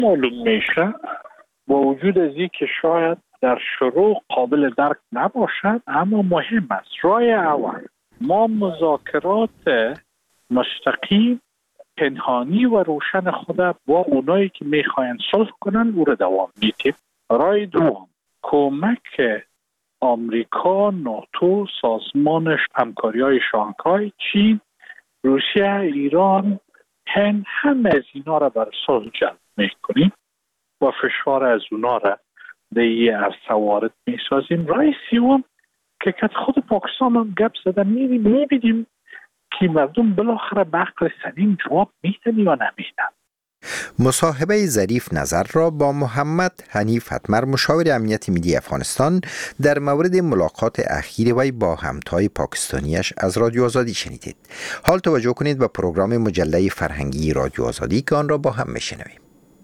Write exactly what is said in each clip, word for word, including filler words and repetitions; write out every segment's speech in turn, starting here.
معلوم میشه با وجود از این که شاید در شروع قابل درک نباشد، اما مهم است. راه اول ما مذاکرات مستقیم پنهانی و روشن خود با اونایی که میخواین صلح کنن او را دوام میدیم. راه دوم کمک آمریکا، ناتو، سازمان همکاری های شانگهای، چین، روسیه، ایران، هند، همه از اینا را بر صلح جلب میکنیم و فشار از اونا را در یه عرصه وارد میسازیم. راه سوم که خود پاکستان هم گپ زدن میبینیم که مردم بالاخره به عقل سلیم جواب میدن یا نمیدن. مصاحبه ظریف نظر را با محمد حنیف حتمر، مشاور امنیت ملی افغانستان، در مورد ملاقات اخیر وی با همتای پاکستانیش از رادیو آزادی شنیدید. حال توجه کنید به پروگرام مجله فرهنگی رادیو آزادی که آن را با هم میشنویم.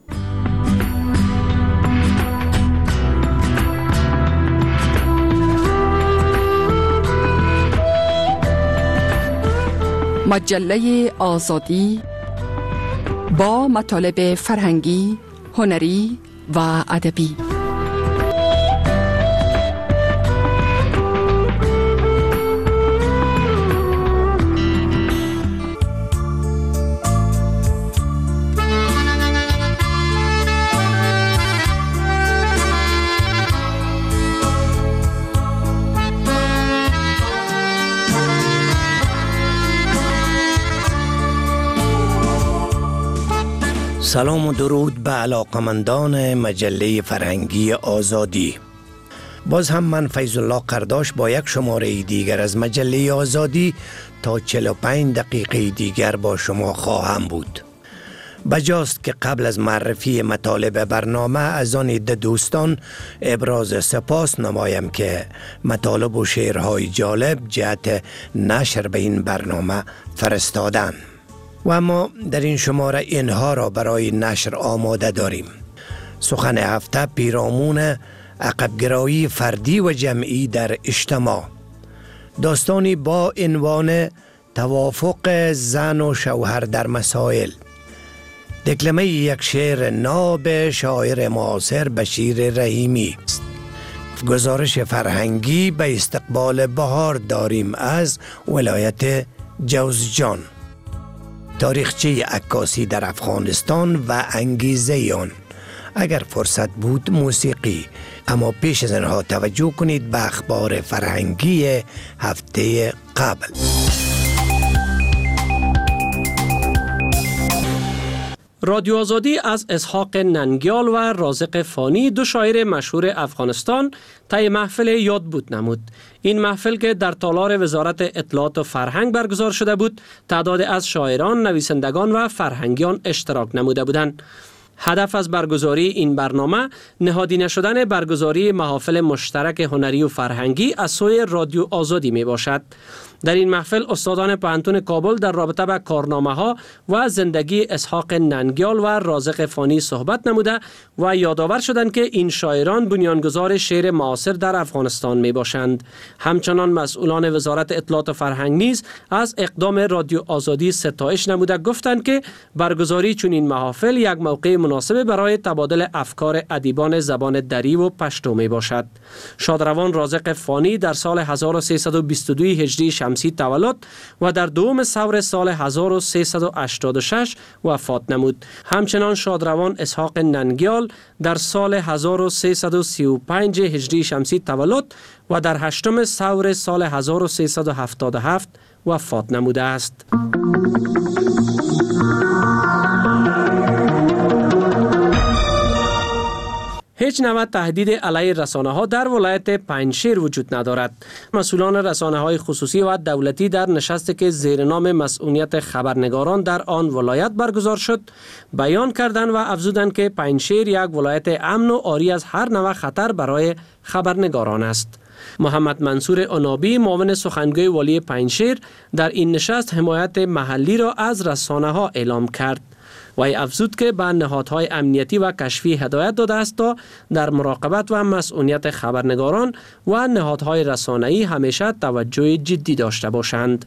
مجله آزادی با مطالب فرهنگی، هنری و ادبی. سلام و درود به علاقمندان مجله فرهنگی آزادی. باز هم من فیض الله قرداش با یک شماره دیگر از مجله آزادی تا چهل و پنج دقیقه دیگر با شما خواهم بود. بجاست که قبل از معرفی مطالب برنامه از آن عده دوستان ابراز سپاس نمایم که مطالب و شعرهای جالب جهت نشر به این برنامه فرستادن و ما در این شماره اینها را برای نشر آماده داریم. سخن هفته پیرامون عقبگرایی فردی و جمعی در اجتماع، داستانی با عنوان توافق زن و شوهر در مسائل، دکلمه یک شعر ناب شاعر معاصر بشیر رحیمی، گزارش فرهنگی به استقبال بهار داریم از ولایت جوزجان، تاریخچه عکاسی در افغانستان و انگیزه آن، اگر فرصت بود موسیقی. اما پیش از آنها توجه کنید به اخبار فرهنگی هفته قبل. رادیو آزادی از اسحاق ننگیال و رازق فانی، دو شاعر مشهور افغانستان، طی محفل یاد بود نمود. این محفل که در تالار وزارت اطلاعات و فرهنگ برگزار شده بود، تعداد از شاعران، نویسندگان و فرهنگیان اشتراک نموده بودند. هدف از برگزاری این برنامه نهادینه شدن برگزاری محافل مشترک هنری و فرهنگی از سوی رادیو آزادی می باشد. در این محفل استادان پوهنتون کابل در رابطه با کارنامه ها و زندگی اسحاق ننگیال و رازق فانی صحبت نموده و یادآور شدند که این شاعران بنیانگذار شعر معاصر در افغانستان می باشند. همچنان مسئولان وزارت اطلاعات و فرهنگ نیز از اقدام رادیو آزادی ستایش نموده گفتند که برگزاری چنین محافل یک موقع مناسب برای تبادل افکار ادیبان زبان دری و پشتو می باشد. شادروان رازق فانی در سال هزار و سیصد و بیست و دو هجری شمسی تولد و در دوم ثور سال هزار و سیصد و هشتاد و شش وفات نمود. همچنان شادروان اسحاق ننگیال در سال هزار و سیصد و سی و پنج هجری شمسی تولد و در هشتم ثور سال هزار و سیصد و هفتاد و هفت وفات نموده است. هیچ نوع تهدید علیه رسانه ها در ولایت پنجشیر وجود ندارد. مسئولان رسانه های خصوصی و دولتی در نشستی که زیر نام مسئولیت خبرنگاران در آن ولایت برگزار شد بیان کردند و افزودند که پنجشیر یک ولایت امن و عاری از هر نوع خطر برای خبرنگاران است. محمد منصور عنابی، معاون سخنگوی والی پنجشیر، در این نشست حمایت محلی را از رسانه ها اعلام کرد. وی افزود که به نهادهای امنیتی و کشفی هدایت داده است تا در مراقبت و مسئولیت خبرنگاران و نهادهای رسانه‌ای همیشه توجه جدی داشته باشند.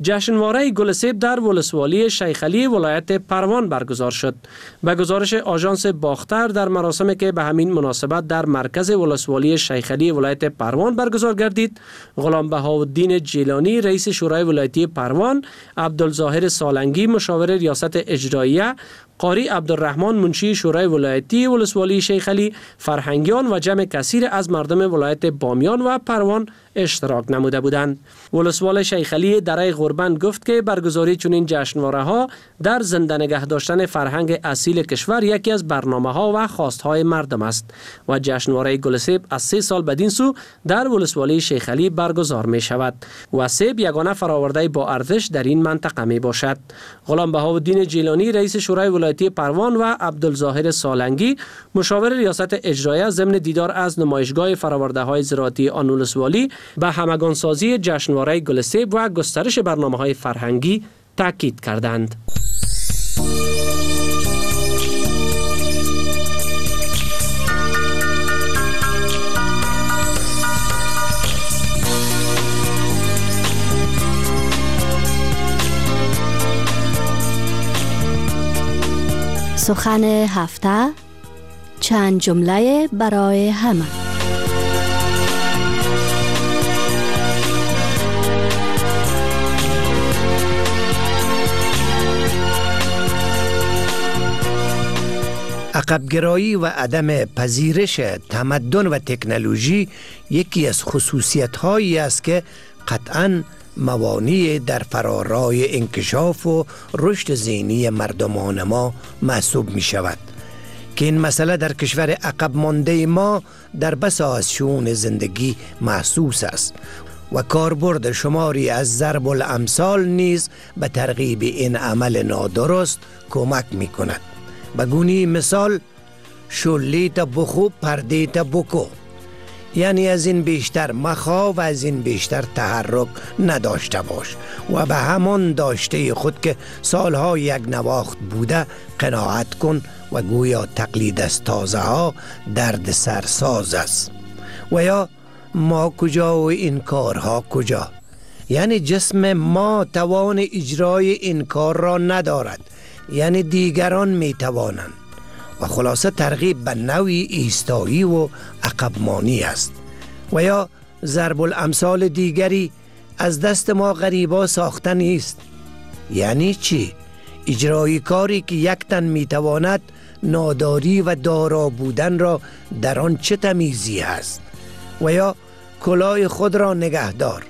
جشنواره گلسیب در ولسوالی شیخ علی ولایت پروان برگزار شد. به گزارش آژانس باختر، در مراسمی که به همین مناسبت در مرکز ولسوالی شیخ علی ولایت پروان برگزار گردید، غلام بهاءالدین جیلانی رئیس شورای ولایتی پروان، عبدالظاهر سالنگی مشاور ریاست اجراییه، قاری عبدالرحمن منشی شورای ولایتی ولسوالی شیخ علی، فرهنگیان و جمع کثیر از مردم ولایت بامیان و پروان اشتراک نموده بودند. ولسوال شیخ علی دره غربند گفت که برگزاری چنین جشنواره ها در زنده نگه داشتن فرهنگ اصیل کشور یکی از برنامه ها و خواست های مردم است و جشنواره گلسیب از سه سال بدین سو در ولسوالی شیخ علی برگزار می شود و سیب یگانه فراورده با ارزش در این منطقه می باشد. غلام بهاءالدین جیلانی رئیس شورای ولایتی پروان و عبدالظاهر سالنگی مشاور ریاست اجراییه ضمن دیدار از نمایشگاه فراورده های زراعتی آن ولسوالی به همگانسازی جشنواره گلسیب و گسترش برنامه‌های فرهنگی تاکید کردند. سخن هفته، چند جمله برای همه. عقبگرایی و عدم پذیرش تمدن و تکنولوژی یکی از خصوصیت‌هایی است که قطعاً موانع در فرارای انکشاف و رشد ذهنی مردمان ما محسوب می شود که این مسئله در کشور عقب مانده ما در بسا از شؤون زندگی محسوس است و کاربرد شماری از ضرب الامثال نیز به ترغیب این عمل نادرست کمک می کند. بگونی مثال، شلیت بخو پردیت بکو، یعنی از این بیشتر مخوا و از این بیشتر تحرک نداشته باش و به همان داشته خود که سالها یک نواخت بوده قناعت کن و گویا تقلید از تازه ها درد سرساز است. و یا ما کجا و این کارها کجا، یعنی جسم ما توان اجرای این کار را ندارد، یعنی دیگران می توانند و خلاصه ترغیب به نوعی ایستایی و عقبمانی است. و یا ضرب الامثال دیگری، از دست ما غریبا ساخته نیست، یعنی چی؟ اجرای کاری که یک تن می تواند ناداری و دارا بودن را در آن چه تمیزی هست. و یا کلاه خود را نگهدار،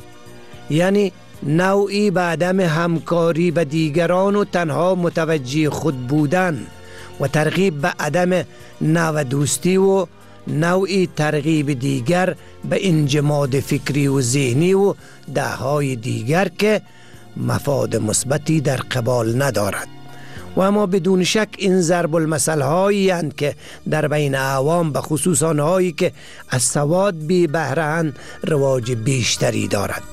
یعنی نوعی به عدم همکاری به دیگران و تنها متوجه خود بودن و ترغیب به عدم نو دوستی و نوعی ترغیب دیگر به انجماد فکری و ذهنی و دههای دیگر که مفاد مثبتی در قبال ندارد. و اما بدون شک این ضرب المثل هایی اند که در بین عوام به خصوص آنهایی که از سواد بی بهره‌اند رواج بیشتری دارد.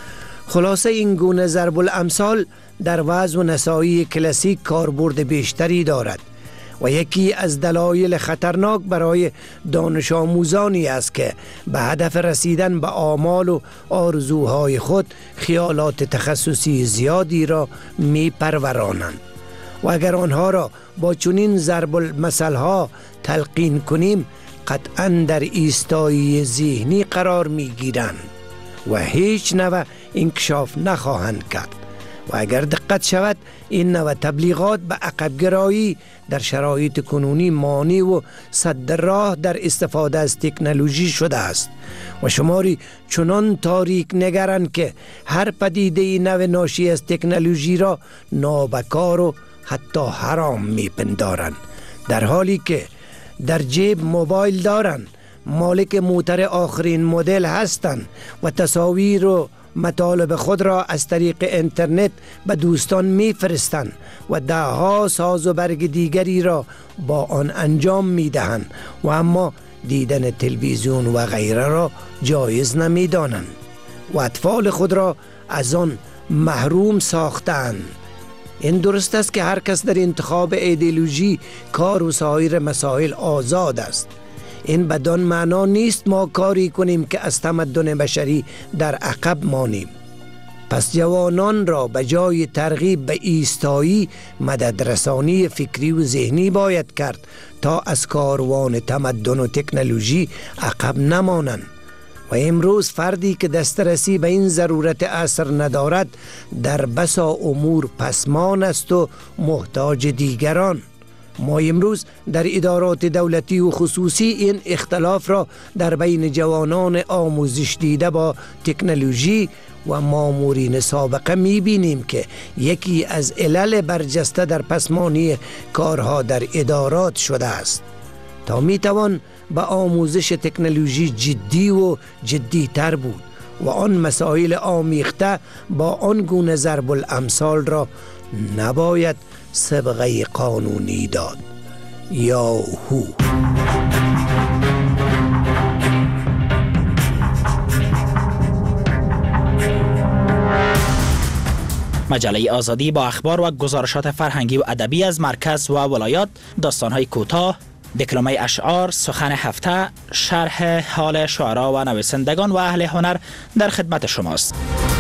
خلاصه این گونه ضرب الامثال در وضع و نسایی کلاسیک کاربرد بیشتری دارد و یکی از دلایل خطرناک برای دانش آموزانی است که به هدف رسیدن به آمال و آرزوهای خود خیالات تخصصی زیادی را می پرورانند و اگر آنها را با چنین ضرب المثل ها تلقین کنیم قطعاً در ایستایی ذهنی قرار می گیرند و هیچ نوع انکشاف نخواهند کرد. و اگر دقت شود این نوع تبلیغات به عقبگرایی در شرایط کنونی مانع و سد راه در استفاده از تکنولوژی شده است و شماری چنان تاریک نگرند که هر پدیده نو ناشی از تکنولوژی را نابکار و حتی حرام میپندارند، در حالی که در جیب موبایل دارند، مالک موتر آخرین مدل هستند و تصاویر و مطالب خود را از طریق اینترنت به دوستان میفرستند و دهها ساز و برگ دیگری را با آن انجام میدهند و اما دیدن تلویزیون و غیره را جایز نمیدانند و اطفال خود را از آن محروم ساختند. این درست است که هر کس در انتخاب ایدئولوژی، کار و سایر مسائل آزاد است. این بدان معنا نیست ما کاری کنیم که از تمدن بشری در عقب مانیم. پس جوانان را به جای ترغیب به ایستایی مددرسانی فکری و ذهنی باید کرد تا از کاروان تمدن و تکنولوژی عقب نمانند. و امروز فردی که دسترسی به این ضرورت عصر ندارد در بسا امور پسمان است و محتاج دیگران. ما امروز در ادارات دولتی و خصوصی این اختلاف را در بین جوانان آموزش دیده با تکنولوژی و مامورین سابقه می‌بینیم که یکی از علل برجسته در پسمانی کارها در ادارات شده است. تا میتوان به آموزش تکنولوژی جدی و جدی تر بود و آن مسائل آمیخته با آن گونه ضرب الامثال را نباید سابقه قانونی داد. یا هو مجله آزادی با اخبار و گزارشات فرهنگی و ادبی از مرکز و ولایات، داستان‌های کوتاه، دکلمه اشعار، سخن هفته، شرح حال شعرا و نویسندگان و اهل هنر در خدمت شماست.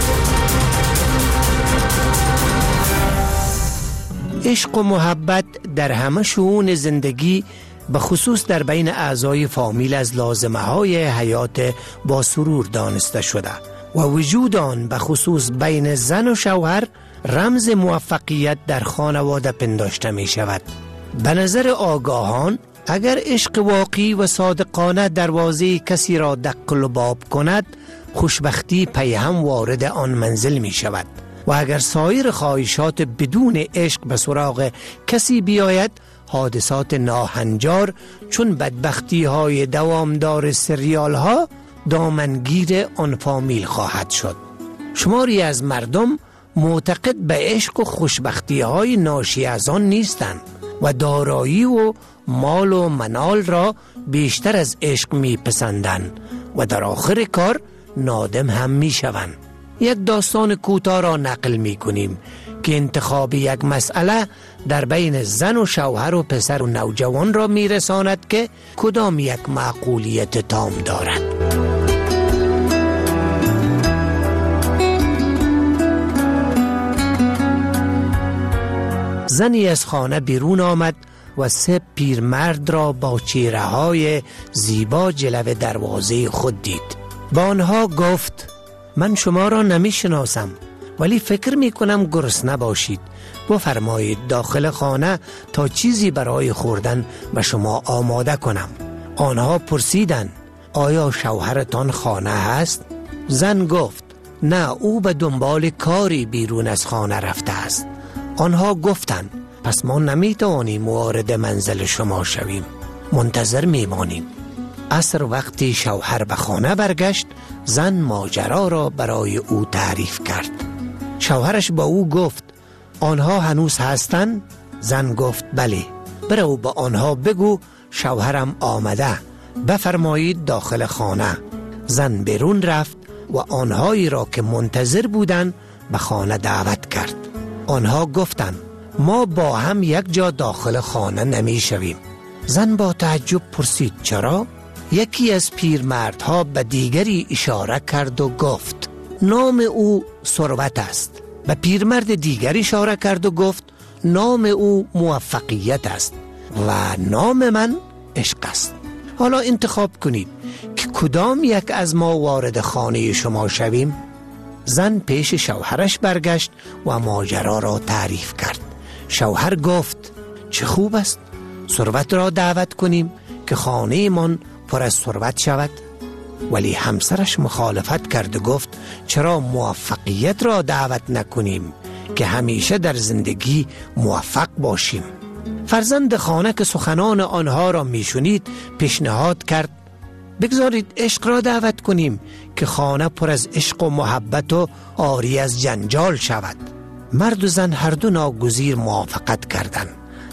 عشق و محبت در همه شئون زندگی به خصوص در بین اعضای فامیل از لازمه های حیات با سرور دانسته شده و وجود آن به خصوص بین زن و شوهر رمز موفقیت در خانواده پنداشته می شود. به نظر آگاهان اگر عشق واقعی و صادقانه دروازه کسی را دق و باب کند، خوشبختی پی هم وارد آن منزل می شود و اگر سایر خواهشات بدون عشق به سراغ کسی بیاید، حادثات ناهنجار چون بدبختی های دوامدار سریال ها دامنگیر آن فامیل خواهد شد. شماری از مردم معتقد به عشق و خوشبختی های ناشی از آن نیستند و دارایی و مال و منال را بیشتر از عشق می پسندند و در آخر کار نادم هم می شوند. یک داستان کوتاه را نقل می کنیم که انتخاب یک مسئله در بین زن و شوهر و پسر و نوجوان را می رساند که کدام یک معقولیت تام دارد. زنی از خانه بیرون آمد و سه پیرمرد را با چهره‌های زیبا جلو دروازه خود دید. با آنها گفت: من شما را نمی شناسم، ولی فکر می کنم گرسنه باشید. بفرمایید داخل خانه تا چیزی برای خوردن به شما آماده کنم. آنها پرسیدند: آیا شوهرتان خانه هست؟ زن گفت: نه، او به دنبال کاری بیرون از خانه رفته است. آنها گفتند: پس ما نمی توانیم وارد منزل شما شویم، منتظر می مانیم. عصر وقتی شوهر به خانه برگشت، زن ماجرا را برای او تعریف کرد. شوهرش با او گفت: آنها هنوز هستند؟ زن گفت: بله. برو با آنها بگو شوهرم آمده، بفرمایید داخل خانه. زن بیرون رفت و آنهایی را که منتظر بودند به خانه دعوت کرد. آنها گفتند: ما با هم یک جا داخل خانه نمی شویم. زن با تعجب پرسید: چرا؟ یکی از پیرمردها به دیگری اشاره کرد و گفت: نام او ثروت است. به پیرمرد دیگری اشاره کرد و گفت: نام او موفقیت است و نام من عشق است. حالا انتخاب کنید که کدام یک از ما وارد خانه شما شویم؟ زن پیش شوهرش برگشت و ماجرا را تعریف کرد. شوهر گفت: چه خوب است، ثروت را دعوت کنیم که خانه من پر از ثروت شود. ولی همسرش مخالفت کرد و گفت: چرا موفقیت را دعوت نکنیم که همیشه در زندگی موفق باشیم؟ فرزند خانه که سخنان آنها را میشنید پیشنهاد کرد: بگذارید عشق را دعوت کنیم که خانه پر از عشق و محبت و عاری از جنجال شود. مرد و زن هر دو ناگزیر موافقت کردند.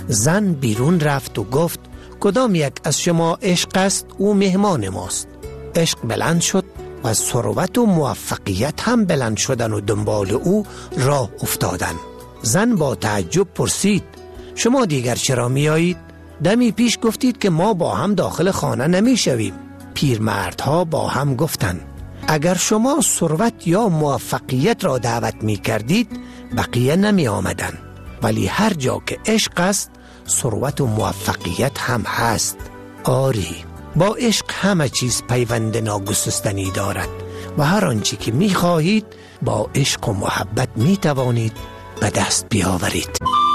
زن بیرون رفت و گفت: کدام یک از شما عشق است؟ او مهمان ماست. عشق بلند شد و ثروت و موفقیت هم بلند شدن و دنبال او راه افتادن. زن با تعجب پرسید: شما دیگر چرا می آیید؟ دمی پیش گفتید که ما با هم داخل خانه نمی شویم. پیرمردها با هم گفتند: اگر شما ثروت یا موفقیت را دعوت می کردید بقیه نمی آمدن، ولی هر جا که عشق است ثروت و موفقیت هم هست. آری، با عشق همه چیز پیوند ناگسستنی دارد و هر آنچه که می خواهید با عشق و محبت می توانید به دست بیاورید.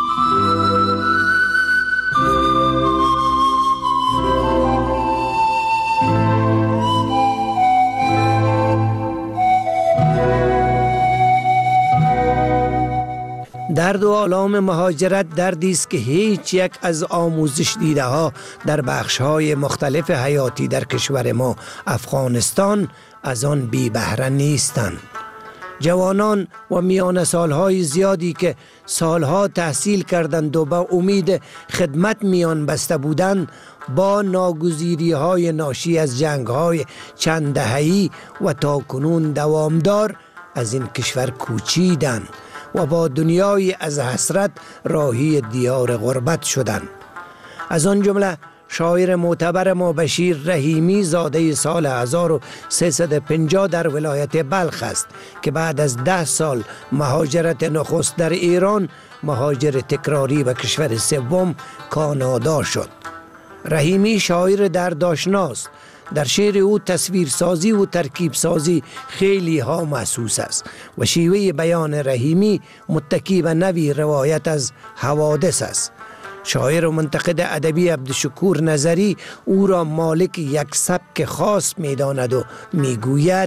درد و آلام مهاجرت دردی است که هیچ یک از آموزش دیده ها در بخش های مختلف حیاتی در کشور ما افغانستان از آن بی بهره نیستند. جوانان و میان سالهای زیادی که سالها تحصیل کردند و با امید خدمت میان بسته بودند، با ناگزیری های ناشی از جنگ های چند دهه‌ای و تاکنون دوامدار از این کشور کوچیدند و با دنیای از حسرت راهی دیار غربت شدند. از آن جمله شاعر معتبر ما بشیر رحیمی زاده سال هزار و سیصد و پنجاه در ولایت بلخ است که بعد از ده سال مهاجرت نخست در ایران مهاجر تکراری به کشور سوم کانادا شد. رحیمی شاعر دردآشناست. در شعر او تصویرسازی و ترکیب سازی خیلی ها محسوس است و شیوه بیان رحیمی متکی به نوی روایت از حوادث است. شاعر و منتقد ادبی عبدالشکور نظری او را مالک یک سبک خاص می داند و می گوید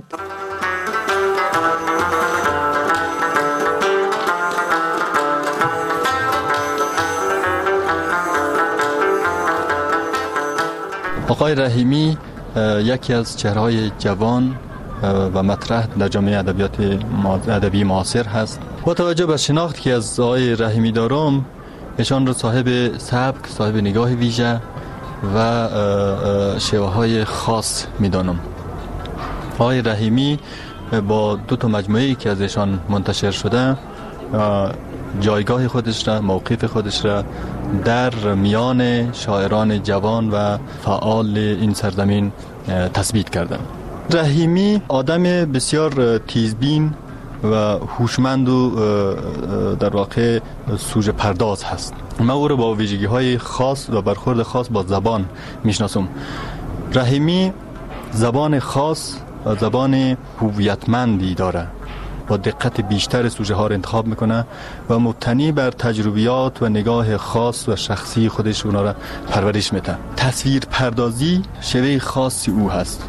آقای رحیمی یکی از چهره‌های جوان و مطرح در جامعه ادبیات ادبی معاصر هست. با توجه به شناختی که از آقای رحیمی دارم، ایشان را صاحب سبک، صاحب نگاه ویژه و شیوه‌های خاص می‌دانم. آقای رحیمی با دو تا مجموعه‌ای که از ایشان منتشر شده جایگاه خودش را، موقف خودش را در میان شاعران جوان و فعال این سرزمین تثبیت کرده. رحیمی آدم بسیار تیزبین و هوشمند و در واقع سوژه پرداز هست. من او را با ویژگی های خاص و برخورد خاص با زبان میشناسم. رحیمی زبان خاص و زبان هویتمندی داره، با دقت بیشتر سوژه ها را انتخاب میکنه و مبتنی بر تجربیات و نگاه خاص و شخصی خودش اونا را پرورش میده. تصویر پردازی شیوه خاصی او هست.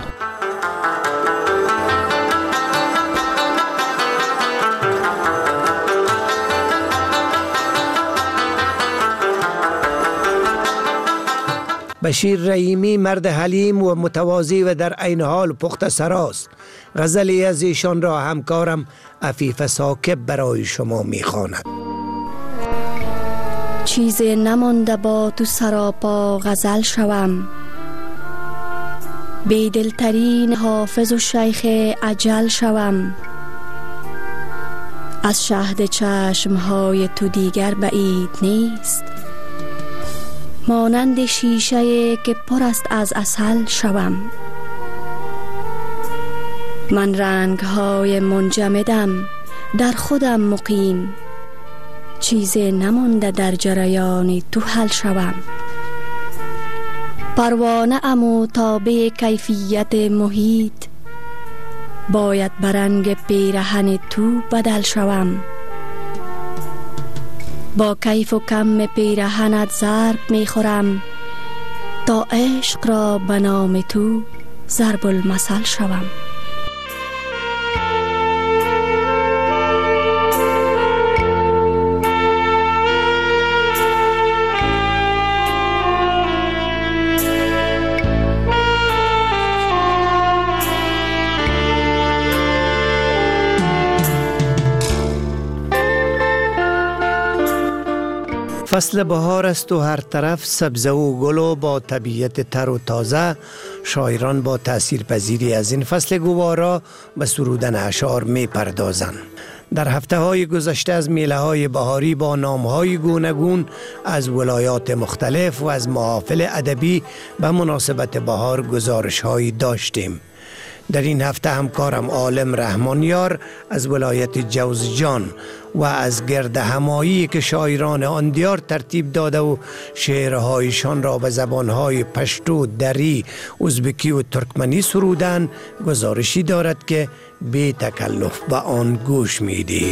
بشیر رحیمی مرد حلیم و متواضع و در عین حال پخته سراست. غزلی از ایشان را همکارم عفیف ساکب برای شما میخواند. چیزی نمانده با تو سراپا غزل شوم، بیدلترین حافظ و شیخ اجل شوم. از شهد چشمهای تو دیگر بعید نیست، مانند شیشه که پر است از عسل شوم. من رنگ های منجمدم در خودم مقیم، چیزی نمانده در جریان تو حل شوم. پروانه ام تابع کیفیت محیط، باید برنگ پیرهن تو بدل شوم. با کیف و کم پیرهنت ضرب می خورم، تا عشق را به نام تو ضرب المثل شوم. فصل بهار است و هر طرف سبزه و گل و با طبیعت تر و تازه. شاعران با تأثیر پذیری از این فصل گوارا به سرودن اشعار می پردازند. در هفته های گذشته از میله های بهاری با نام های گوناگون از ولایات مختلف و از محافل ادبی به مناسبت بهار گزارش هایی داشتیم. در این هفته همکارم عالم رحمانیار از ولایت جوزجان و از گرد همایی که شاعران آن دیار ترتیب داده و شعرهایشان را به زبانهای پشتو، دری، ازبکی و ترکمنی سرودن گزارشی دارد که بی تکلف به آن گوش میدیم.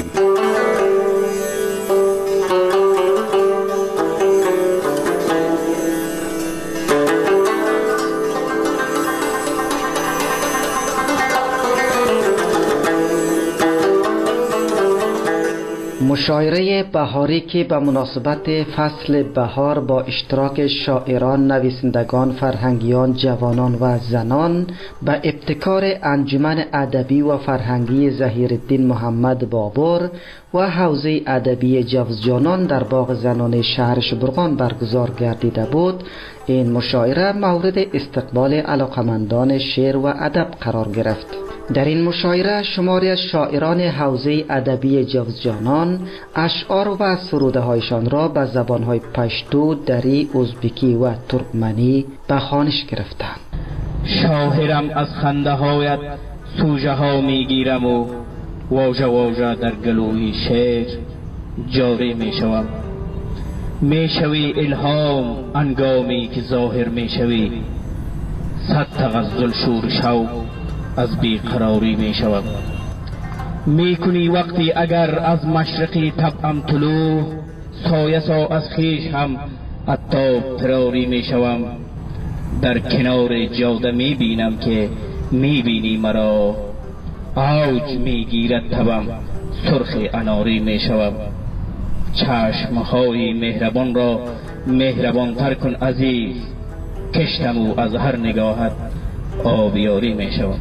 مشاعره بهاری که به مناسبت فصل بهار با اشتراک شاعران، نویسندگان، فرهنگیان، جوانان و زنان به ابتکار انجمن ادبی و فرهنگی ظهیرالدین محمد بابر و حوزه ادبی جوزجانان در باغ زنان شهر شبرغان برگزار گردیده بود. این مشاعره مورد استقبال علاقمندان شعر و ادب قرار گرفت. در این مشاعره شماری از شاعران حوزه ادبی جوزجانان اشعار و سروده هایشان را به زبانهای پشتو، دری، ازبکی و ترکمنی به خوانش گرفتند. شاعرم از خنده هایت سوژه ها میگیرم و واژه واژه در گلوی شعر جاری میشوم. میشوی الهام انگامی که ظاهر میشوی، صد تغزل شور شوق از بیقراری می شود. می کنی وقتی اگر از مشرقی طبعم طلوع، سایه سا از خیش هم عطاب تراری می شوم. در کنار جاده می بینم که می بینی مرا، اوج می گیرد تبم سرخ اناری می شوم. چشمهای مهربان را مهربان تر کن عزیز، کشتم او از هر نگاهت آبیاری می شوم.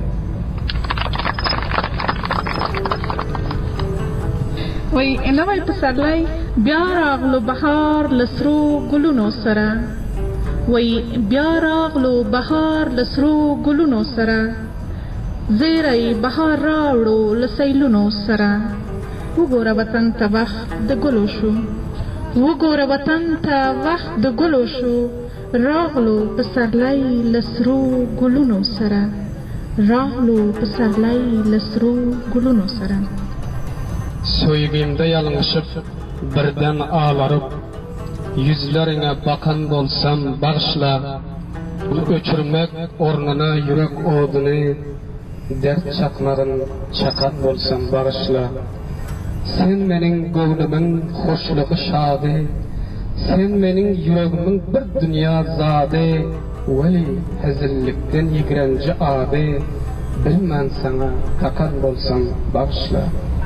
وی نوی پسرلی بیا راغلو بهار لسرو گلونو سره، وی بیا راغلو بهار لسرو گلونو سره، زیری بهار راوړو لسیلونو سره. وګوره وطن ته وخت د ګلو شو، وګوره وطن ته وخت د ګلو شو، راغلو پسرلی لسرو گلونو سره، راغلو پسرلی لسرو گلونو سره. Söygimde yalınışıp birden ağlarıp, yüzlerine bakan bolsam bağışla, öçürmek ornuna yürek odunu, dert çakların çakan bolsam bağışla. Sen benim gönlümün hoşluğu şadı, sen benim yüreğimin bir dünya zadı, veli hezillikten yigrenci adı, bilmem sana kakan bolsam bağışla.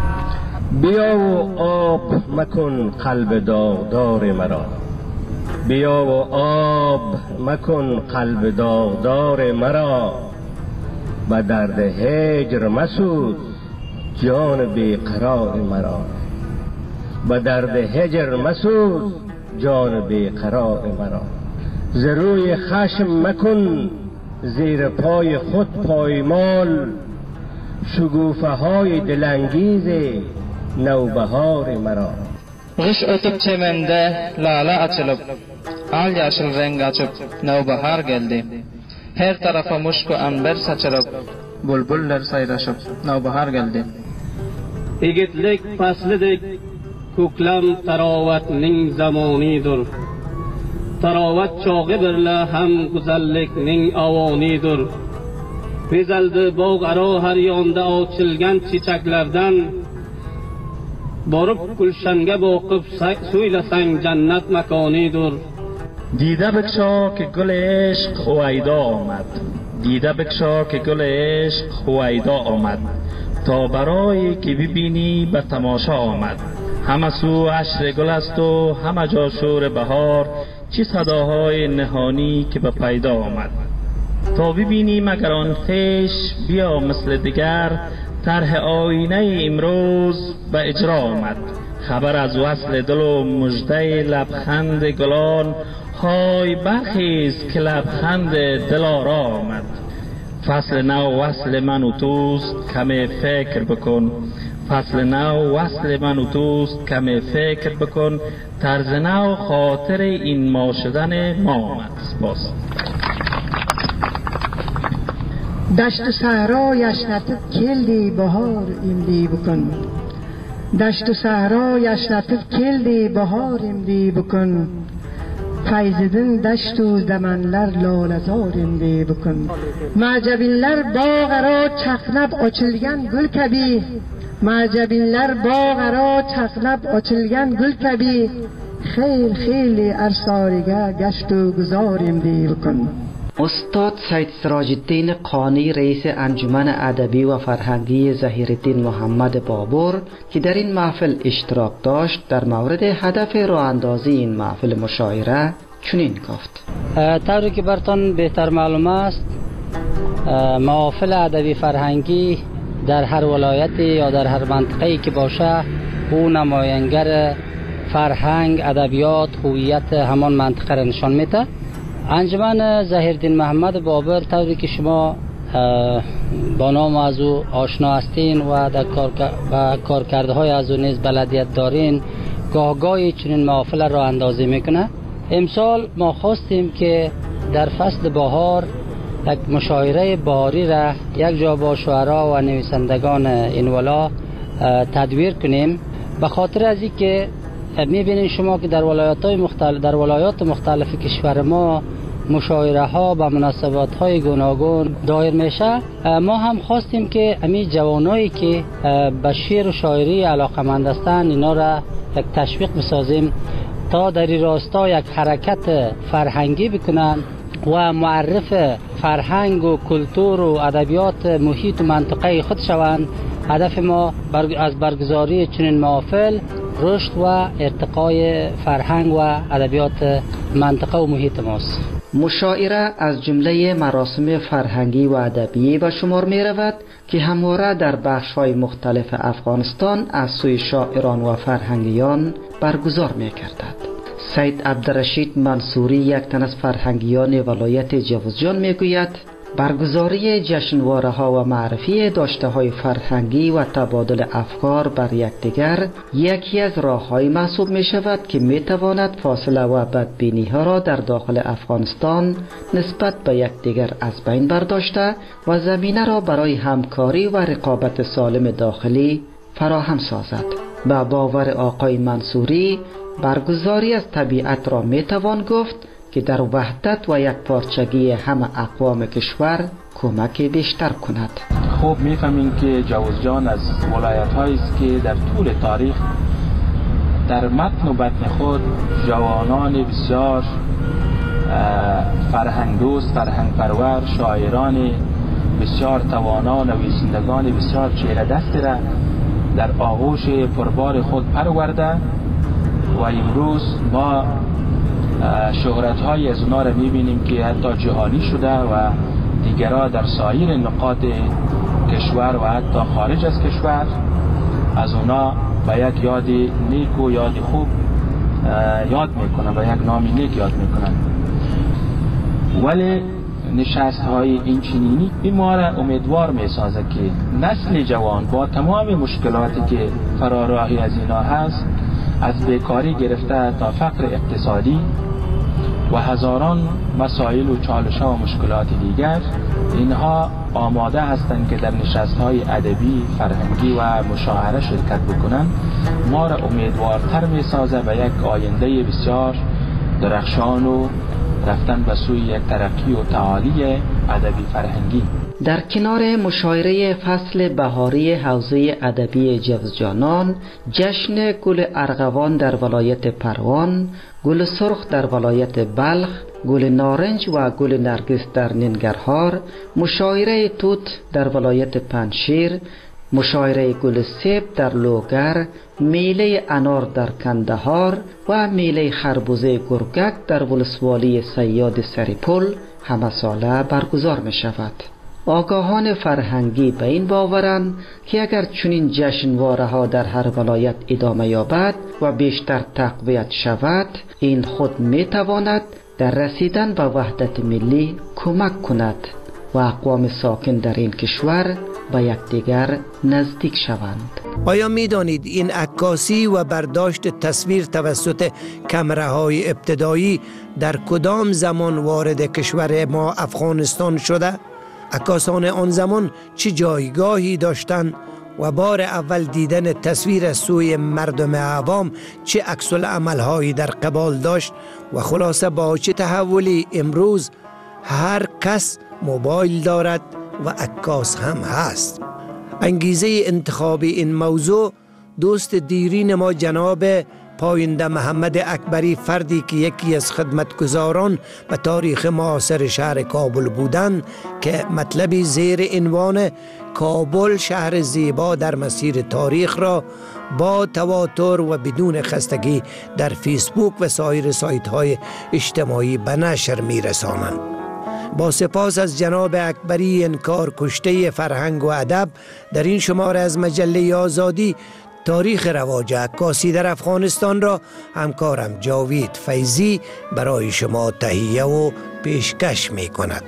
بیا و آب مکن قلب داغدار مرا، بیا و آب مکن قلب داغدار مرا، و درد هجر مسوز جان بیقرار مرا، و درد هجر مسوز جان بیقرار مرا. ز روی خشم مکن زیر پای خود پایمال، شگوفه های دلانگیز نوبهار مرا. Kış ötüp çemende lale açılıp, al yaşıl renk açıp navbahar geldi. Her tarafa muşku amber saçılıp, bülbüller sayraşıp navbahar geldi. Yigitlik faslidik, ko'klam tarovatning zamonidir. Tarovat chog'i birla ham go'zallikning avonidir. Bezaldi bog' aro har yonda ochilgan chechaklardan, borib gulshanga boqib so'ylasang jannat makonidir. دیده بکشا که گل عشق هویدا آمد، دیده بکشا که گل عشق هویدا آمد، تا برای که ببینی به تماشا آمد. همه سو عشر گل است و همه جا شور بهار، چه صداهای نهانی که به پیدا آمد. تا ببینی مگر آن خویش بیا مثل دیگر، طرح آینه امروز به اجرا آمد. خبر از وصل دل و مژده لبخند گلان، های برخیز که لبخند دلارا آمد. فصل نو وصل من و توست کمی فکر بکن، فصل نو وصل من و توست کمی فکر بکن، طرز نو خاطر این ما شدن ما آمد. باز دشت و صحرایش لطف کلدی بهار املی بکن دشت و صحرایش لطف کلدی بهار املی بکن فیزدن دشت و زمنler لالزار املی بکن معجبinler باغ را çaqlab ochilgan gul kabi معجبinler باغ را çaqlab ochilgan gul kabi خیل خیلی ارساریگه گشت و گذار املی بکن. استاد سید سراج الدین قانی رئیس انجمن ادبی و فرهنگی ظهیرالدین محمد بابر که در این محفل اشتراک داشت در مورد هدف راه اندازی این محفل مشاعره چنین گفت: طوری که برتان بهتر معلوم است محافل ادبی فرهنگی در هر ولایتی یا در هر منطقه‌ای که باشه او نماینگر فرهنگ، ادبیات، هویت همان منطقه را نشان میده. انجمن ظهیرالدین محمد بابر طوری که شما با نام از او آشنا هستین و در کار و کارکرده های از او نیز بلدیت دارین، گاه گاهی چنین محافل را اندازی میکنه. امسال ما خواستیم که در فصل بهار یک مشاعره بهاری را یک جا با شعرا و نویسندگان این ولا تدویر کنیم، به خاطر از اینکه میبینین شما که در ولایات مختلف در ولایات مختلف کشور ما مشاعره ها و مناسبات های گوناگون دایر میشه. ما هم خواستیم که امی جوانایی که به شعر و شاعری علاقمند هستند اینا را یک تشویق بسازیم تا در این راستا یک حرکت فرهنگی بکنن و معرف فرهنگ و کلتور و ادبیات محیط و منطقه خود شوند. هدف ما از برگزاری چنین محافل رشد و ارتقای فرهنگ و ادبیات منطقه و محیط ماست. مشاعره از جمله مراسم فرهنگی و ادبی به شمار می رود که همواره در بخش‌های مختلف افغانستان از سوی شاعران و فرهنگیان برگزار می گردد. سید عبدالرشید منصوری، یک تن از فرهنگیان ولایت جوزجان، می گوید برگزاری جشنواره ها و معرفی داشته های فرهنگی و تبادل افکار بر یکدیگر یکی از راه های محسوب می شود که می تواند فاصله و بدبینی ها را در داخل افغانستان نسبت به یکدیگر از بین برداشته و زمینه را برای همکاری و رقابت سالم داخلی فراهم سازد. به باور آقای منصوری برگزاری از طبیعت را می توان گفت که در وحدت و یک پارچگی همه اقوام کشور کمک بیشتر کند. خوب میفهمیم که جوزجان از ولایت هایی است که در طول تاریخ در متن و بطن خود جوانان بسیار فرهنگ دوست، فرهنگ پرور، شاعران بسیار توانا، نویسندگان بسیار چهره دستی را در آغوش پربار خود پرورده و امروز ما شهرت های از اونا را میبینیم که حتی جهانی شده و دیگرها در سایر نقاط کشور و حتی خارج از کشور از اونا با یک یاد نیک و یاد خوب یاد میکنن، با یک نام نیک یاد میکنن. ولی نشست های این چنینی این ما را امیدوار میسازه که نسل جوان با تمام مشکلاتی که فراراهی از اینا هست، از بیکاری گرفته تا فقر اقتصادی و هزاران مسائل و چالش ها و مشکلات دیگر، اینها آماده هستند که در نشست های ادبی، فرهنگی و مشاعره شرکت بکنن. ما را امیدوارتر می سازه به یک آینده بسیار درخشان و رفتن به سوی یک ترقی و تعالی ادبی فرهنگی. در کنار مشاعره فصل بهاری حوزه ادبی جوزجانان، جشن گل ارغوان در ولایت پروان، گل سرخ در ولایت بلخ، گل نارنج و گل نرگس در ننگرهار، مشاعره توت در ولایت پنجشیر، مشاعره گل سیب در لوگر، میله انار در کندهار و میله خربوزه گرگک در ولسوالی صیاد سریپل همه ساله برگزار می شود. آگاهان فرهنگی به این باورند که اگر چنین جشنواره ها در هر ولایت ادامه یابد و بیشتر تقویت شود، این خود می تواند در رسیدن به وحدت ملی کمک کند و اقوام ساکن در این کشور به یکدیگر نزدیک شوند. آیا می دانید این عکاسی و برداشت تصویر توسط کامراهای ابتدایی در کدام زمان وارد کشور ما افغانستان شده؟ عکاسان آن زمان چه جایگاهی داشتند و بار اول دیدن تصویر از سوی مردم عوام چه عکس العمل‌هایی در قبال داشت و خلاصه با چه تحولی امروز هر کس موبایل دارد و عکاس هم هست. انگیزه انتخاب این موضوع دوست دیرین ما جناب پاینده محمد اکبری، فردی که یکی از خدمتگزاران به تاریخ معاصر شهر کابل بودند که مطلبی زیر عنوان کابل شهر زیبا در مسیر تاریخ را با تواتر و بدون خستگی در فیسبوک و سایر سایت های اجتماعی به نشر می رسانند. با سپاس از جناب اکبری، انکار کشته فرهنگ و ادب، در این شماره از مجله آزادی تاریخ رواج عکاسی در افغانستان را همکارم جاوید فیضی برای شما تهیه و پیشکش می کند.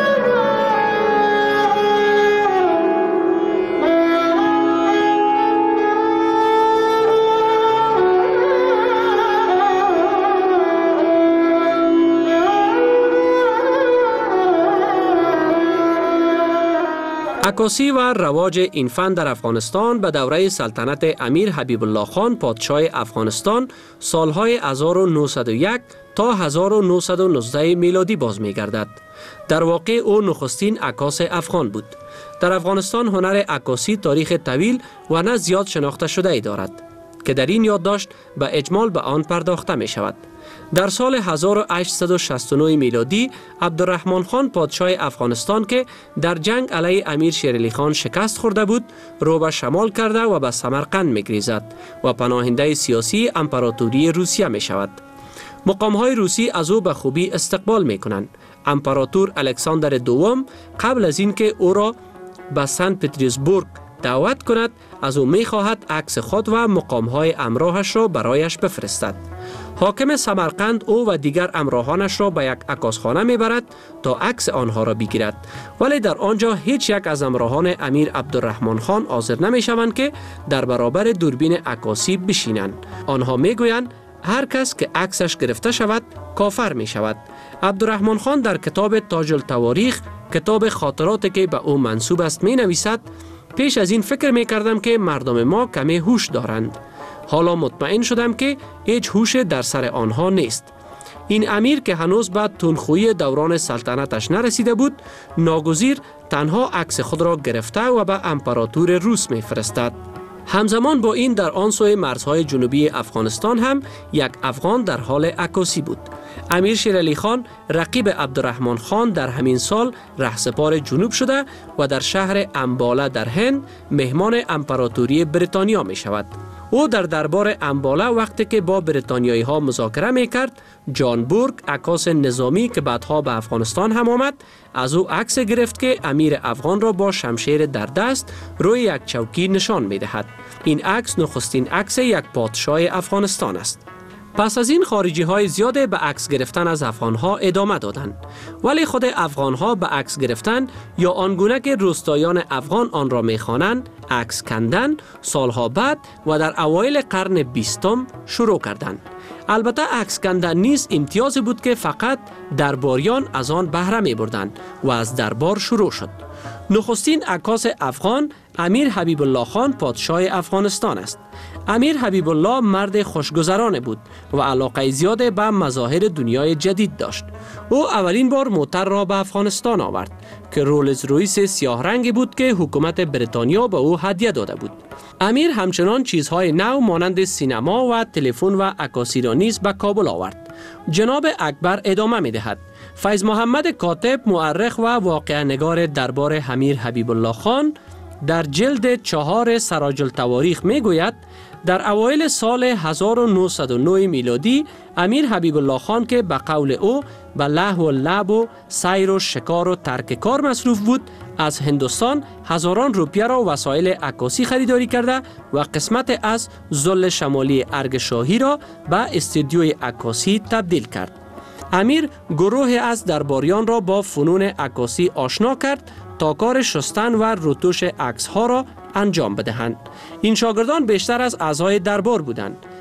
عکاسی و رواج این فن در افغانستان به دوره سلطنت امیر حبیب الله خان پادشاه افغانستان سالهای هزار و نهصد و یک تا هزار و نهصد و نوزده میلادی باز می گردد. در واقع او نخستین عکاس افغان بود. در افغانستان هنر عکاسی تاریخ طویل و نه زیاد شناخته شده ای دارد که در این یادداشت به اجمال به آن پرداخته می شود. در سال هزار و هشتصد و شصت و نه میلادی عبدالرحمن خان پادشاه افغانستان که در جنگ علیه امیر شیرعلی خان شکست خورده بود، رو به شمال کرده و به سمرقند می‌گریزد و پناهنده سیاسی امپراتوری روسیه می شود. مقام‌های روسی از او به خوبی استقبال می‌کنند. امپراتور الکساندر دوم قبل از اینکه او را به سن پترزبورگ دعوت کند، از او می‌خواهد عکس خود و مقام‌های همراهش را برایش بفرستد. حاکم سمرقند او و دیگر همراهانش را به یک عکاسخانه میبرد تا عکس آنها را بگیرد، ولی در آنجا هیچ یک از همراهان امیر عبدالرحمن خان حاضر نمیشوند که در برابر دوربین عکاسی بشینند. آنها میگویند هر کس که عکسش گرفته شود کافر می شود. عبدالرحمن خان در کتاب تاج التواریخ، کتاب خاطراتی که به او منسوب است، می نویسد پیش از این فکر می کردم که مردم ما کمی هوش دارند. حالا مطمئن شدم که هیچ هوش در سر آنها نیست. این امیر که هنوز بعد تندخویی دوران سلطنتش نرسیده بود، ناگزیر تنها عکس خود را گرفته و به امپراتور روس می فرستد. همزمان با این در آن سوی مرزهای جنوبی افغانستان هم یک افغان در حال عکاسی بود. امیر شیرعلی خان رقیب عبدالرحمن خان در همین سال رهسپار جنوب شده و در شهر امباله در هند مهمان امپراتوری بریتانیا می شود. او در دربار امباله وقتی که با بریتانیایی ها مذاکره می کرد، جان بورگ عکاس نظامی که بعدها به افغانستان هم آمد، از او عکس گرفت که امیر افغان را با شمشیر در دست روی یک چوکی نشان می دهد. این عکس نخستین عکس یک پادشاه افغانستان است. پس از این خارجی های زیاده به عکس گرفتن از افغان ها ادامه دادند، ولی خود افغان ها به عکس گرفتن یا آنگونه که روستایان افغان آن را می‌خوانند عکس کندن سالها بعد و در اوایل قرن بیستم شروع کردند. البته عکس کندن نیز امتیازی بود که فقط درباریان از آن بهره می‌بردند و از دربار شروع شد. نخستین عکاس افغان امیر حبیب الله خان پادشاه افغانستان است. امیر حبیب الله مرد خوشگذرانه بود و علاقه زیاد به مظاهر دنیای جدید داشت. او اولین بار موتر را به افغانستان آورد که رولز رویس سیاه رنگی بود که حکومت بریتانیا به او هدیه داده بود. امیر همچنان چیزهای نو مانند سینما و تلفن و عکاسی را نیز به کابل آورد. جناب اکبر ادامه می دهد. فیض محمد کاتب، مورخ و واقعه نگار دربار امیر حبیب الله خان در جلد چهار سراج التواریخ می گوید در اوایل سال هزار و نهصد و نه میلادی امیر حبیب الله خان که به قول او به لهو و لعب و سیر و شکار و ترک کار مصروف بود، از هندوستان هزاران روپیه را وسایل عکاسی خریداری کرده و قسمت از ضلع شمالی ارگ شاهی را به استودیوی عکاسی تبدیل کرد. امیر گروه از درباریان را با فنون عکاسی آشنا کرد تا کار شستن و رتوش عکس ها را انجام بدهند. این شاگردان بیشتر از اعضای دربار بودند.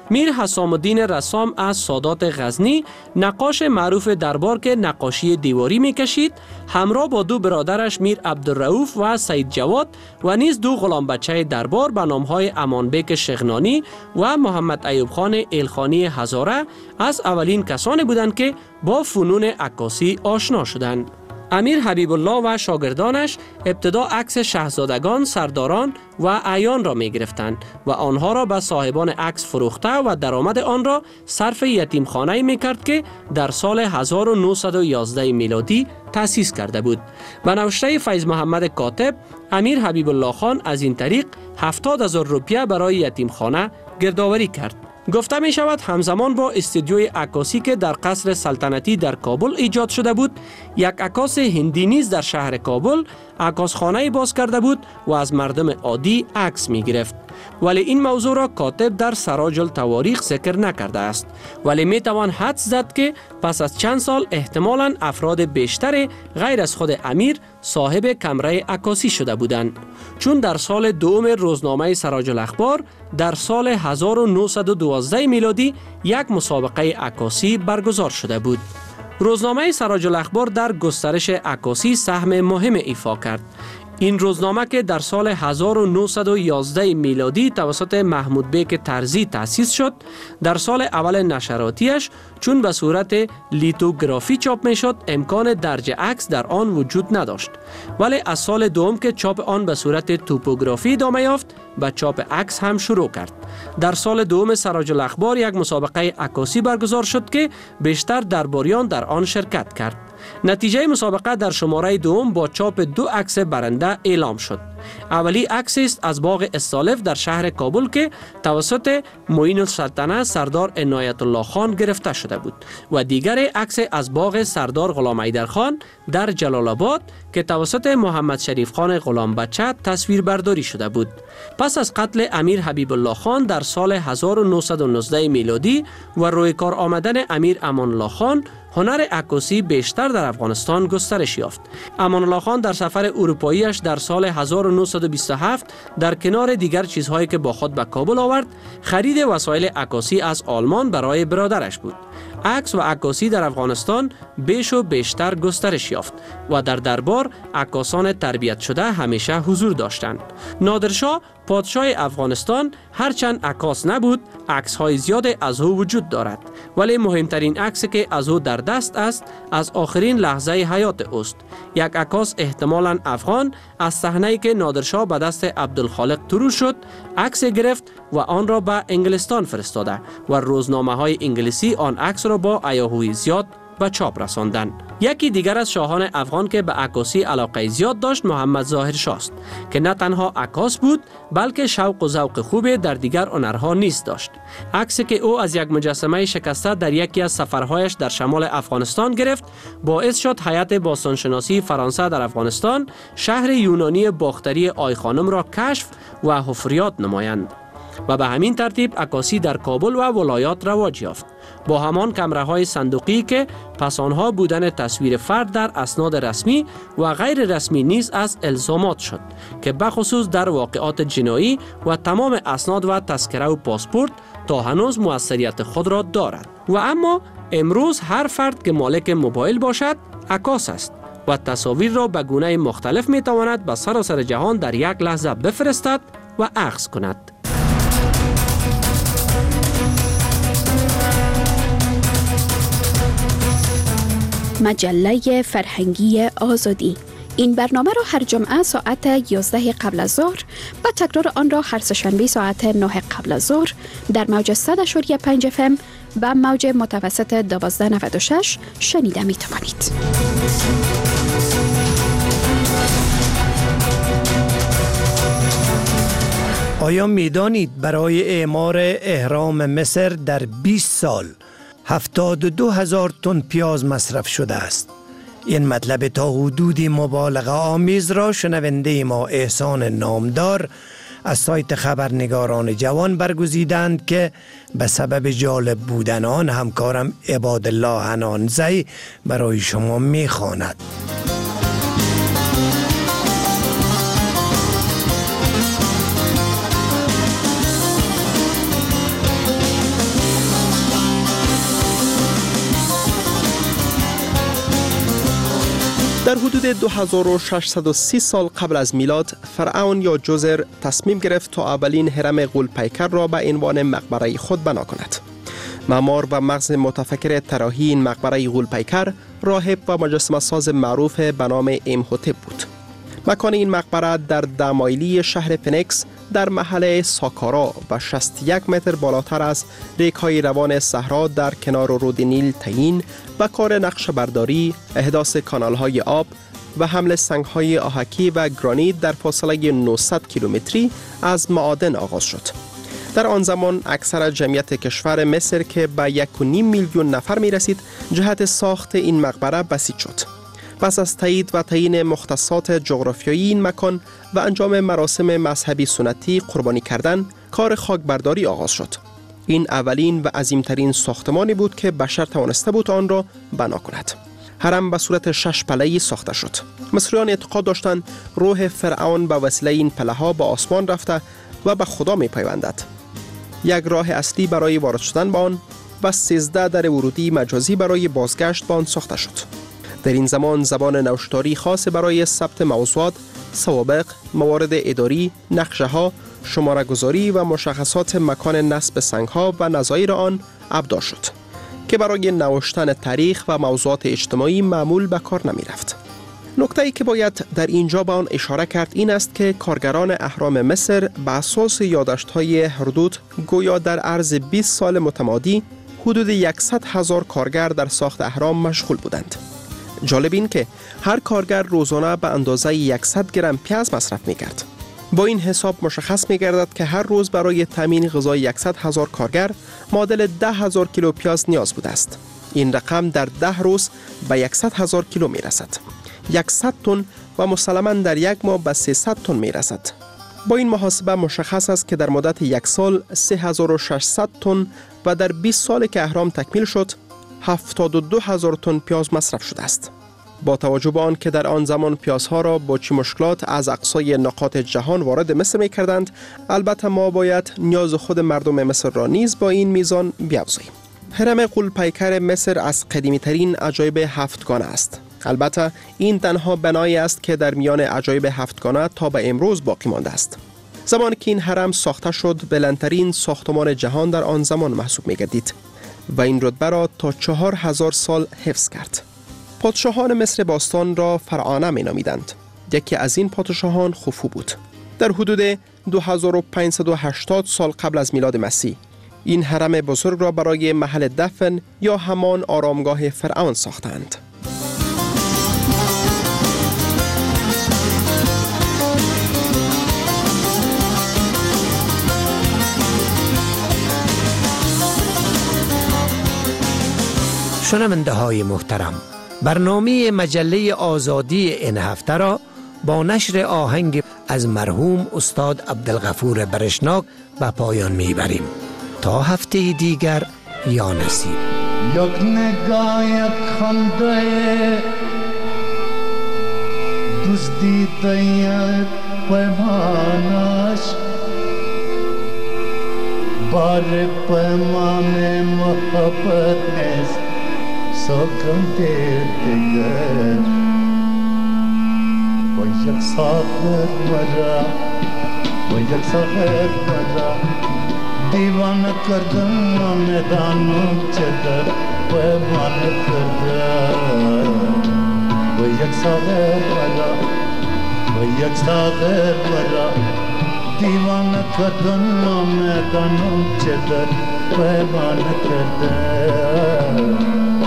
میر حسام الدین رسام از سادات غزنی، نقاش معروف دربار که نقاشی دیواری میکشید، همراه با دو برادرش میر عبدالرؤوف و سید جواد و نیز دو غلام بچه دربار به نامهای امانبک شغنانی و محمد ایوب خان ایلخانی هزاره از اولین کسانی بودند که با فنون عکاسی آشنا شدند. امیر حبیب الله و شاگردانش ابتدا عکس شاهزادگان، سرداران و اعیان را می گرفتند و آنها را به صاحبان عکس فروخته و درآمد آن را صرف یتیمخانه‌ای می کرد که در سال هزار و نهصد و یازده میلادی تأسیس کرده بود. به نوشته فیض محمد کاتب، امیر حبیب الله خان از این طریق هفتاد هزار روپیه برای یتیمخانه گردآوری کرد. گفته می شود همزمان با استودیوی عکاسی که در قصر سلطنتی در کابل ایجاد شده بود، یک عکاس هندی نیز در شهر کابل عکاسخانه باز کرده بود و از مردم عادی عکس می گرفت. ولی این موضوع را کاتب در سراج التواریخ ذکر نکرده است، ولی می توان حدس زد که پس از چند سال احتمالاً افراد بیشتر غیر از خود امیر صاحب کمره عکاسی شده بودند، چون در سال دوم روزنامه سراج الاخبار در سال هزار و نهصد و دوازده میلادی یک مسابقه عکاسی برگزار شده بود. روزنامه سراج الاخبار در گسترش عکاسی سهم مهم ایفا کرد. این روزنامه که در سال هزار و نهصد و یازده میلادی توسط محمود بیک ترزی تأسیس شد، در سال اول نشراتیش چون به صورت لیتوگرافی چاپ می شد امکان درج عکس در آن وجود نداشت، ولی از سال دوم که چاپ آن به صورت توپوگرافی ادامه یافت به چاپ عکس هم شروع کرد. در سال دوم سراج الاخبار یک مسابقه عکاسی برگزار شد که بیشتر درباریان در آن شرکت کرد. نتیجه مسابقه در شماره دوم با چاپ دو عکس برنده اعلام شد. اولی عکس است از باغ استالف در شهر کابل که توسط معین السلطنه سردار عنایت الله خان گرفته شده بود و دیگر عکس از باغ سردار غلام حیدر خان در جلال آباد که توسط محمد شریف خان غلام بچه تصویر برداری شده بود. پس از قتل امیر حبیب الله خان در سال هزار و نهصد و نوزده میلادی و روی کار آمدن امیر امان الله خان، هنر عکاسی بیشتر در افغانستان گسترش یافت. امان الله خان در سفر اروپاییش در سال هزار و نهصد و بیست و هفت در کنار دیگر چیزهایی که با خود به کابل آورد، خرید وسایل عکاسی از آلمان برای برادرش بود. عکس و عکاسی در افغانستان بیش و بیشتر گسترش یافت و در دربار عکاسان تربیت شده همیشه حضور داشتند. نادرشاه پادشاه افغانستان هرچند عکاس نبود، عکس‌های زیاد از او وجود دارد، ولی مهمترین عکسی که از او در دست است از آخرین لحظه حیات اوست. یک عکاس احتمالاً افغان از صحنه‌ای که نادرشاه به دست عبدالخالق ترور شد عکس گرفت و آن را به انگلستان فرستاده و روزنامه‌های انگلیسی آن عکس را با هیاهوی زیاد به چاپ رساندند. یکی دیگر از شاهان افغان که به عکاسی علاقه زیاد داشت محمد ظاهر شاه است که نه تنها عکاس بود بلکه شوق و ذوق خوبی در دیگر هنرها نیز داشت. عکسی که او از یک مجسمه شکسته در یکی از سفرهایش در شمال افغانستان گرفت باعث شد هیئت باستانشناسی فرانسه در افغانستان شهر یونانی باختری آی خانم را کشف و حفریات نمایند و به همین ترتیب عکاسی در کابل و ولایات رواج یافت. با همان کمره‌های صندوقی که پس آنها بودن تصویر فرد در اسناد رسمی و غیر رسمی نیز از الزامات شد که بخصوص در واقعات جنایی و تمام اسناد و تذکره و پاسپورت تا هنوز موثریت خود را دارد. و اما امروز هر فرد که مالک موبایل باشد عکاس است و تصاویر را به گونه مختلف می تواند به سراسر جهان در یک لحظه بفرستد و عکس کند. مجله فرهنگی آزادی. این برنامه را هر جمعه ساعت یازده قبل از ظهر و تکرار آن را هر سه‌شنبه ساعت نه قبل از ظهر در موج صد و پنج اف ام و موج متوسط دوازده نود و شش شنیده می توانید. آیا می دانید برای اعمار اهرام مصر در بیست سال هفتاد و دو هزار تن پیاز مصرف شده است؟ این مطلب تا حدودی مبالغه آمیز را شنونده ما احسان نامدار از سایت خبرنگاران جوان برگزیدند که به سبب جالب بودن آن همکارم عبادالله حنانزی برای شما می‌خواند. در حدود دو هزار و ششصد و سی سال قبل از میلاد فرعون یا جزر تصمیم گرفت تا اولین هرم غول‌پیکر را به عنوان مقبره خود بنا کند. معمار و مغز متفکر طراحی این مقبره غول‌پیکر راهب و مجسمه ساز معروف به نام امهوتپ بود. مکان این مقبره در ده مایلی شهر فنیکس در محله ساکارا و شصت و یک متر بالاتر از ریگ‌های روان صحرا در کنار رود نیل تعیین و کار نقشه برداری، احداث کانال‌های آب و حمل سنگ‌های آهکی و گرانیت در فاصله نهصد کیلومتری از معادن آغاز شد. در آن زمان اکثر جمعیت کشور مصر که به یک و نیم میلیون نفر می رسید جهت ساخت این مقبره بسیج شد. پس از تایید و تعیین مختصات جغرافیایی این مکان و انجام مراسم مذهبی سنتی قربانی کردن، کار خاکبرداری آغاز شد. این اولین و عظیمترین ساختمانی بود که بشر توانسته بود آن را بنا کند. هرم به صورت شش پله‌ای ساخته شد. مصریان اعتقاد داشتند روح فرعون به وسیله این پله‌ها به آسمان رفته و به خدا می پیوندد. یک راه اصلی برای وارد شدن به آن و سیزده در ورودی مجازی برای بازگشت به آن ساخته شد. در این زمان زبان نوشتاری خاص برای ثبت موضوعات، سوابق، موارد اداری، نقشه‌ها، شماره گذاری و مشخصات مکان نصب سنگ‌ها و نظایر آن ابداع شد که برای نوشتن تاریخ و موضوعات اجتماعی معمول به کار نمی رفت. نکته‌ای که باید در اینجا به آن اشاره کرد این است که کارگران اهرام مصر به اساس یادداشت‌های هرودوت گویا در عرض بیست سال متمادی حدود صد هزار کارگر در ساخت اهرام مشغول بودند. جالب این که هر کارگر روزانه به اندازه صد گرم پیاز مصرف می‌کرد. با این حساب مشخص می‌گردد که هر روز برای تامین غذای صد هزار کارگر معادل ده هزار کیلو پیاز نیاز بوده است. این رقم در ده روز به صد هزار کیلو می‌رسد. صد تن و مسلماً در یک ماه به سیصد تن می‌رسد. با این محاسبه مشخص است که در مدت یک سال سه هزار و ششصد تن و در بیست سال که اهرام تکمیل شد هفتاد و دو هزار تن پیاز مصرف شده است. با توجه به آن که در آن زمان پیازها را با چه مشکلات از اقصای نقاط جهان وارد مصر می کردند، البته ما باید نیاز خود مردم مصر را نیز با این میزان بیافزاییم. هرم غول‌پیکر مصر از قدیمی ترین عجایب هفتگانه است. البته این تنها بنایی است که در میان عجایب هفتگانه تا به امروز باقی مانده است. زمانی که این هرم ساخته شد بلندترین ساختمان جهان در آن زمان محسوب می گردید و این رتبه را تا چهار هزار سال حفظ کرد. پادشاهان مصر باستان را فرعانه می نامیدند. یکی از این پادشاهان خوفو بود. در حدود دو هزار و پانصد و هشتاد سال قبل از میلاد مسیح این هرم بزرگ را برای محل دفن یا همان آرامگاه فرعون ساختند. شنونده های محترم، برنامه مجله آزادی این هفته را با نشر آهنگ از مرحوم استاد عبدالغفور برشناک به پایان میبریم. تا هفته دیگر یا نصیب. یک نگاه یک خنده دوست دیده یک پیمانش بار پیمان محبت نیست سکم دیر دیگر و یک ساخر مرا و یک ساخر مرا دیوانه کردن میدانم چه در پیمانه کردن و یک ساخر مرا و یک ساخر مرا دیوانه کردن میدانم چه در پیمانه کردن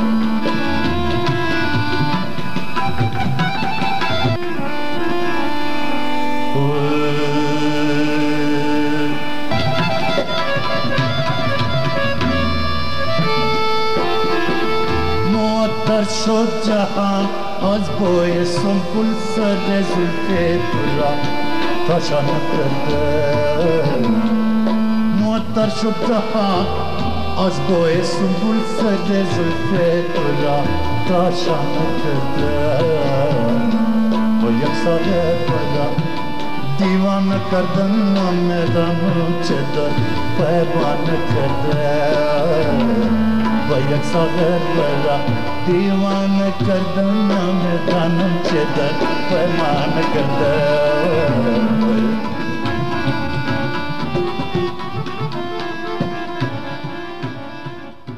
شد جهان از بوی سنبول سر زلف تو را تاشان کرده معطر شد جهان از بوی سنبول سر زلف تو را تاشان کرده و یک ساله بدا دیوانه کردن میدانم چه در پیمانه کرده و یک ساغر برا دیوانه کردن نمیدانم چه در پیمان کردن